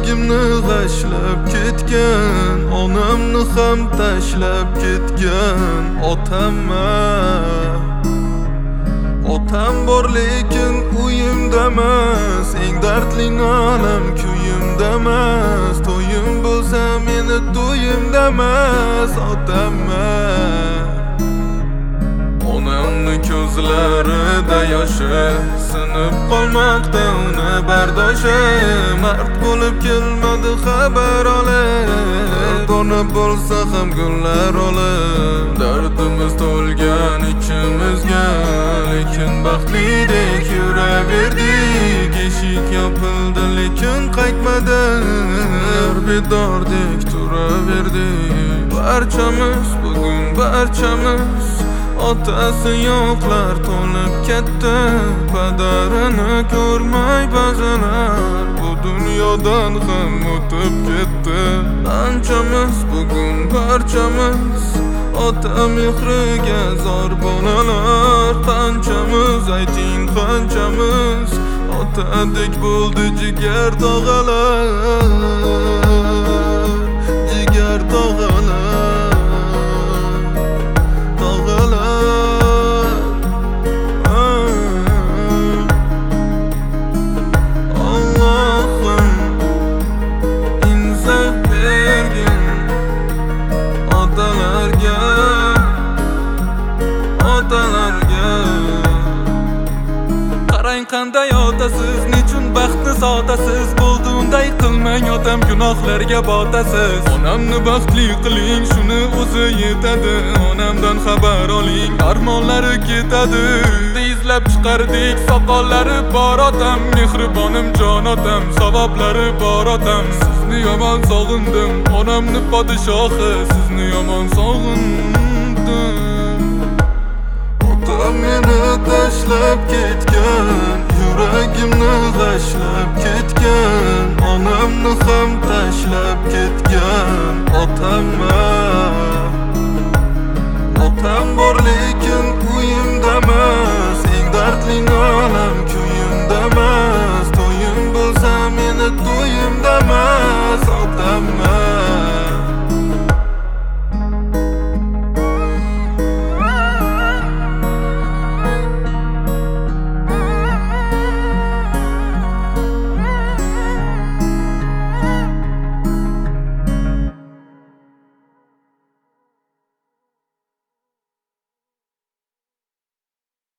Yuragimni g'ashlab ketgan, onamni ham tashlab ketgan otamman. Otam bor lekin uyimdamas, eng dardli alam kuyimdamas. To'yim bo'lsa meni to'yimdamas otamman. Onamni ko'zlarida yoshi, sinib qolmoqda uni bardoshi. Mard bo'lib kelmadi xabar olib, dona bo'lsa ham gullar olib. Dardimiz to'lgan ichimizga, lekin baxtlidek yuraverdik. Eshik yopildi lekin qaytmadi, bedordek turaverdik. Barchamiz bugun barchamiz otasi yo'qlar to'lib ketdi. Padarini ko'rmay ba'zilar bu dunyodan ham o'tib ketdi. Qanchamiz bugun barchamiz ota mehriga zor bolalar. Qanchamiz ayting qanchamiz otadek bo'ldi jigar tog'alar, jigar tog'alar. Qarang qanday otasiz, nechun baxtni sotasiz. Bo'ldi unday qilmang otam, gunohlarga botasiz. Onamni baxtli qiling, shuni o'zi yetadi. Onamdan xabar oling, armonlari ketadi. Izlab chiqardik soqollari bor otam, mehribonim jon otam, savoblari bor otam. Sizni yomon sog'indim, onamni podshohi, sizni yomon sog'indim. Otam meni tashlab ketgan, yuragimni g'ashlab ketgan. Onamni ham tashlab ketgan otamman. Otam bor lekin